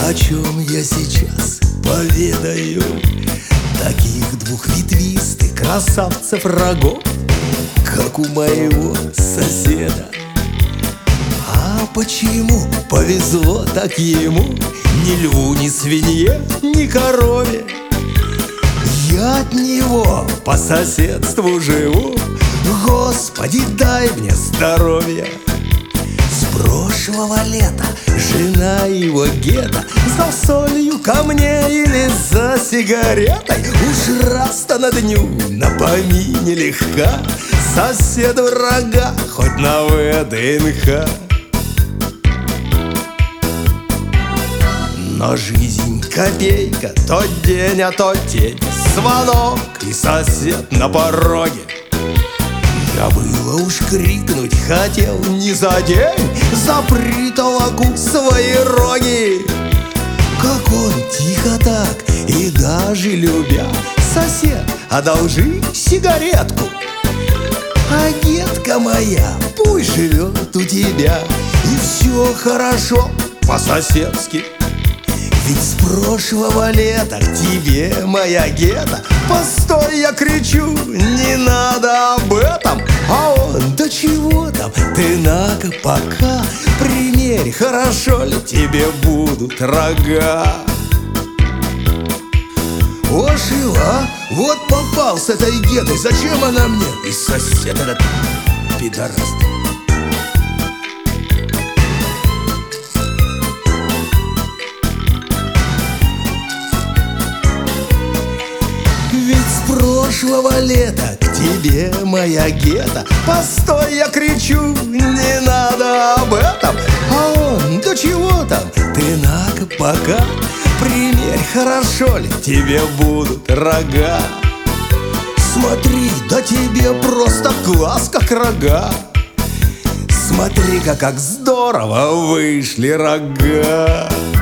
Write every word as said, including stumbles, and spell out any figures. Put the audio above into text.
о чем я сейчас поведаю. Таких двухветвистых красавцев рогов, как у моего соседа. А почему повезло так ему? Ни льву, ни свинье, ни корове. Я от него по соседству живу. Господи, дай мне здоровья. С прошлого лета жена его Гета за солью ко мне или за сигаретой. Уж раз-то на дню на помине легка, сосед врага хоть на ВДНХ. Но жизнь копейка, то день, а то тень. Звонок и сосед на пороге. Я было уж крикнуть хотел не за день, за притолоку свои роги. Как он тихо так и даже любя: сосед, одолжи сигаретку. А Гетка моя пусть живет у тебя, и все хорошо по-соседски. Ведь с прошлого лета к тебе, моя Гета, постой, я кричу, не надо об этом. А он, да чего там, ты на-ка пока примерь, хорошо ли тебе будут рога. Ожила, вот попал с этой Гетой, зачем она мне? И сосед этот пидораст. Прошлого лета к тебе, моя Гета, постой, я кричу, не надо об этом. А он, да чего там, ты на-ка пока примерь, хорошо ли тебе будут рога. Смотри, да тебе просто глаз как рога. Смотри-ка, как здорово вышли рога.